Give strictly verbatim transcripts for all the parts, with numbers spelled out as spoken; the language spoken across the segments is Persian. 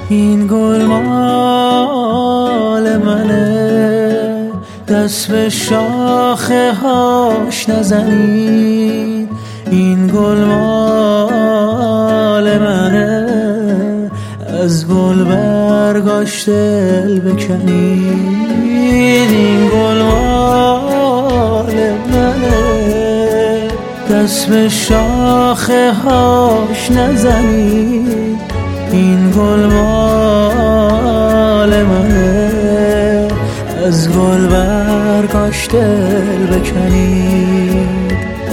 این گل مال منه، دست به شاخه هاش نزنید. این گل مال منه، از گل برگاش دل بکنید. این گل مال منه، دست به شاخه هاش نزنید. این گل مال منه، از گل برگاش دل بکنید.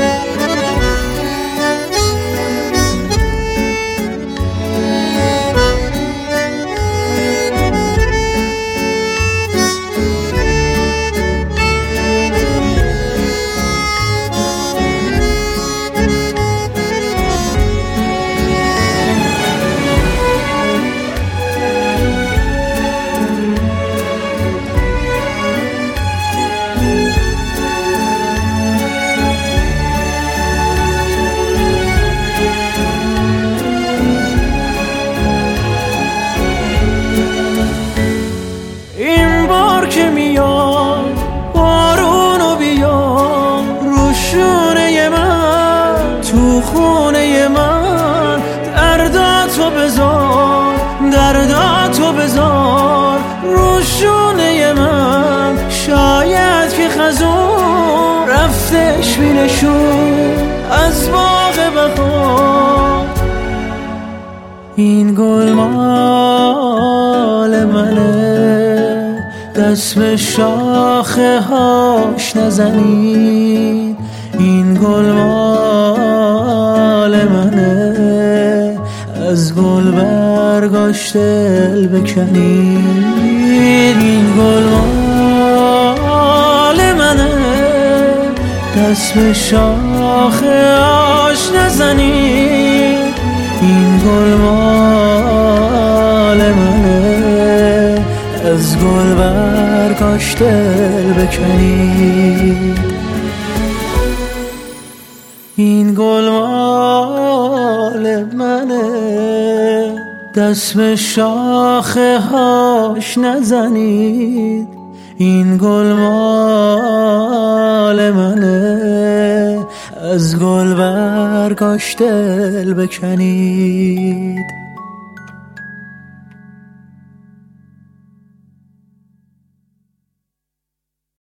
که میاد بارونو بیار رو شونه من، تو خونه من درداتو بذار، درداتو بذار رو شونه من. شاید که خزون رفتش بینشون از باغ بهار. این گل مال منه، دست به شاخه هاش نزنید. این گل مال منه، از گل برگاش دل بکنید. این گل مال منه، دست به شاخه هاش نزنید. این گل مال منه، از گل برگاش دل بکنید. این گل مال منه، دست به شاخه هاش نزنید. این گل مال منه، از گل برگاش دل بکنید.